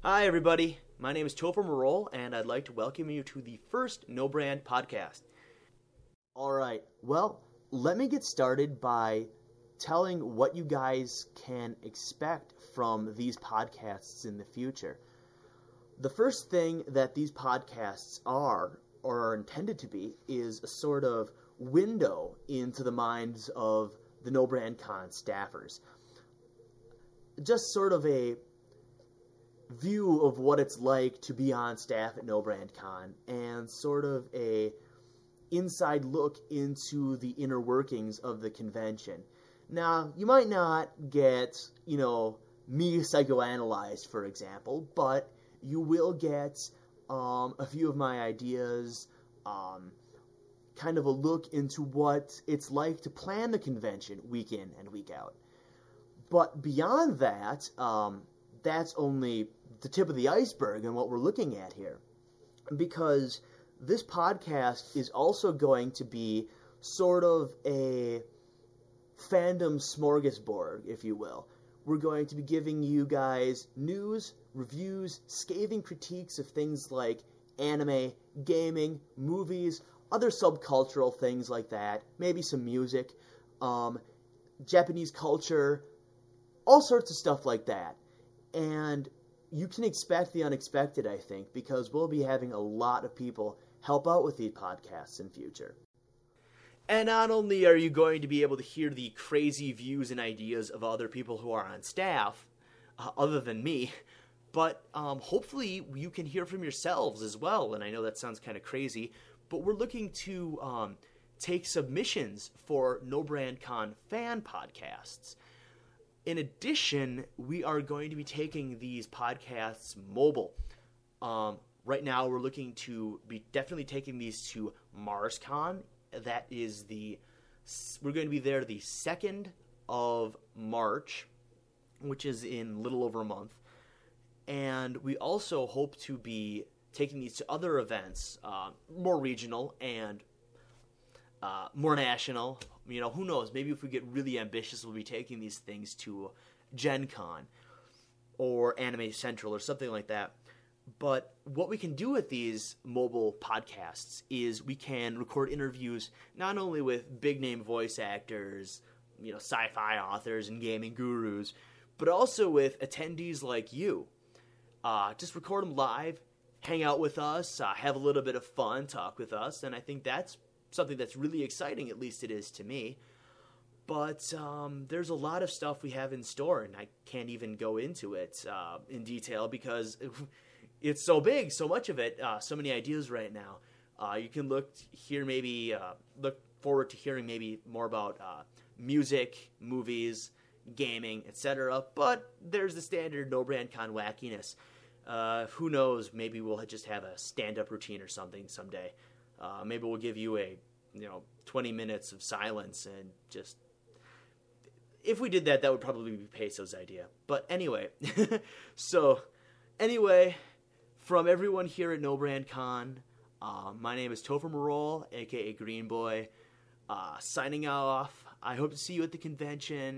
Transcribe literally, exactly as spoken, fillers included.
Hi, everybody. My name is Topher Marol, and I'd like to welcome you to the first No Brand podcast. All right. Well, let me get started by telling what you guys can expect from these podcasts in the future. The first thing that these podcasts are, or are intended to be, is a sort of window into the minds of the No Brand Con staffers. Just sort of a view of what it's like to be on staff at No Brand Con, and sort of a inside look into the inner workings of the convention. Now, you might not get, you know, me psychoanalyzed, for example, but you will get um, a few of my ideas, um, kind of a look into what it's like to plan the convention week in and week out. But beyond that, um, that's only the tip of the iceberg and what we're looking at here. Because this podcast is also going to be sort of a fandom smorgasbord, if you will. We're going to be giving you guys news, reviews, scathing critiques of things like anime, gaming, movies, other subcultural things like that, maybe some music, um, Japanese culture, all sorts of stuff like that. And you can expect the unexpected, I think, because we'll be having a lot of people help out with these podcasts in future. And not only are you going to be able to hear the crazy views and ideas of other people who are on staff, uh, other than me, but um, hopefully you can hear from yourselves as well. And I know that sounds kind of crazy, but we're looking to um, take submissions for No Brand Con fan podcasts. In addition, we are going to be taking these podcasts mobile. Um, right now, we're looking to be definitely taking these to MarsCon. That is the, we're going to be there the second of March, which is in a little over a month. And we also hope to be taking these to other events, uh, more regional and uh, more national. You know, who knows? Maybe if we get really ambitious, we'll be taking these things to Gen Con or Anime Central or something like that. But what we can do with these mobile podcasts is we can record interviews not only with big-name voice actors, you know, sci-fi authors and gaming gurus, but also with attendees like you. Uh, just record them live, hang out with us, uh, have a little bit of fun, talk with us, and I think that's something that's really exciting, at least it is to me. But um, there's a lot of stuff we have in store, and I can't even go into it uh, in detail because it's so big, so much of it, uh, so many ideas right now. Uh, you can look here, maybe uh, look forward to hearing maybe more about uh, music, movies, gaming, et cetera. But there's the standard No Brand Con wackiness. Uh, who knows? Maybe we'll just have a stand-up routine or something someday. Uh, maybe we'll give you a, you know, twenty minutes of silence and just. If we did that, that would probably be Peso's idea. But anyway, so anyway. From everyone here at No Brand Con, uh, my name is Topher Marol, aka Green Boy, uh, signing off. I hope to see you at the convention.